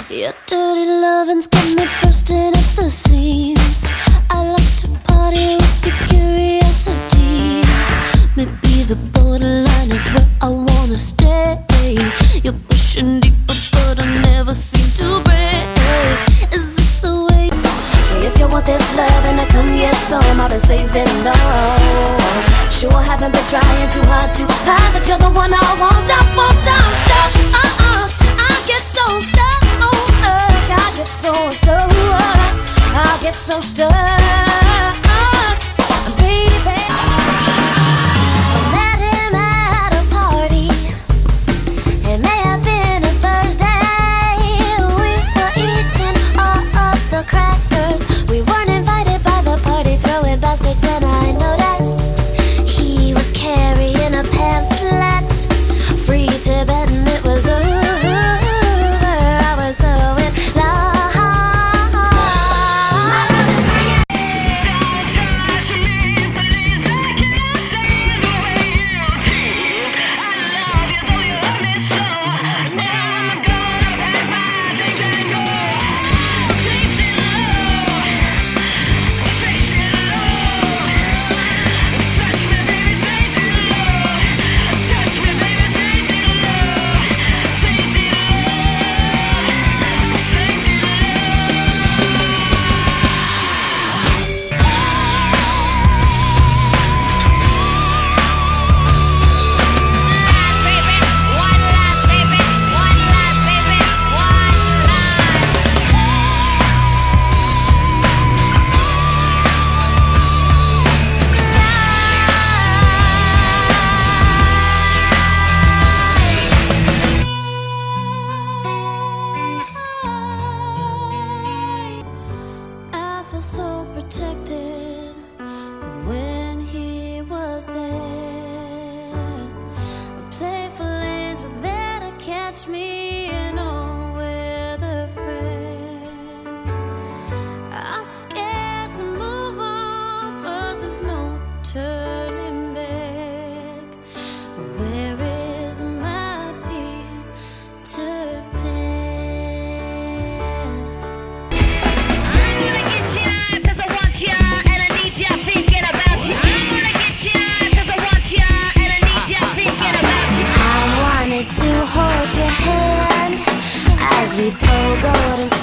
Your dirty lovin's got me bursting at the seams. I like to party with your curiosities. Maybe the borderline is where I wanna stay. You're pushing deeper, but I never seem to break. Is this the way? If you want this love and I come, yes, so I've been saving long. Sure, I haven't been trying too hard to hide that you're the one I want. I won't stop. I get so stuck. I get so stuck. I get so stuck, baby. I met him at a party. It may have been a Thursday. We were eating all of the crackers. We weren't invited by the party throwing bastards, and I noticed he was carrying a pamphlet, free Tibetan. It was over. I was so in love. So protected when he was there, a playful angel there to catch me in all weather friend. I'm scared to move on, but there's no turning back. Where is my Peter Pan? To hold your hand as we pogoed and